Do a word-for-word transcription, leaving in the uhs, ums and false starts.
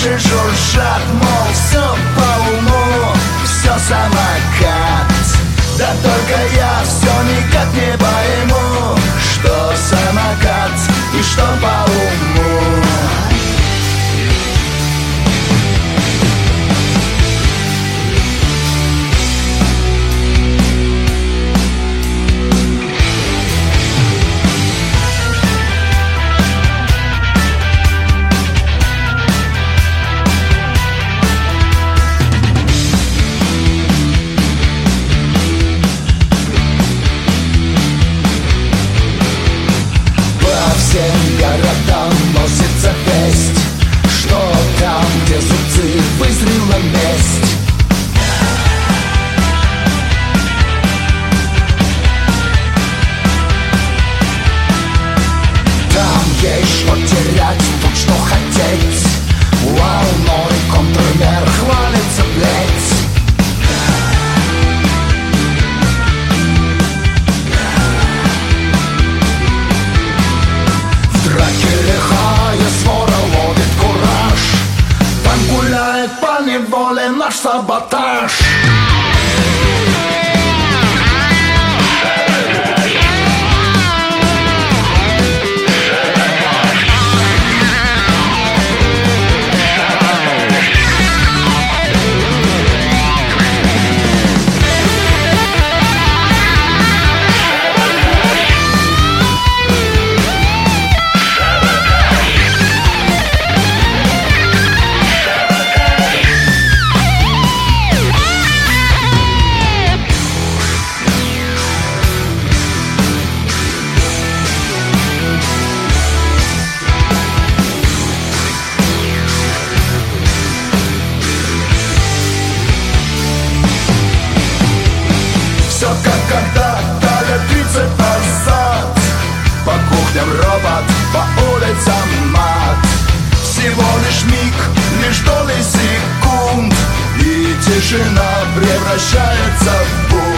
уши жужжат, мол, все по уму, все самокат. Да только я все никак не пойму, что самокат и что по уму. Всем городам носится весть, что там, где зубцы, вызрела месть. Там есть что терять, тут что хотеть. Волной контрмер хвалится плеть. Лихая свора ловит кураж, там гуляет по неволе наш саботаж. Все как когда-то лет тридцать назад. По кухням робот, по улицам мат. Всего лишь миг, лишь доли секунд, и тишина превращается в бунт.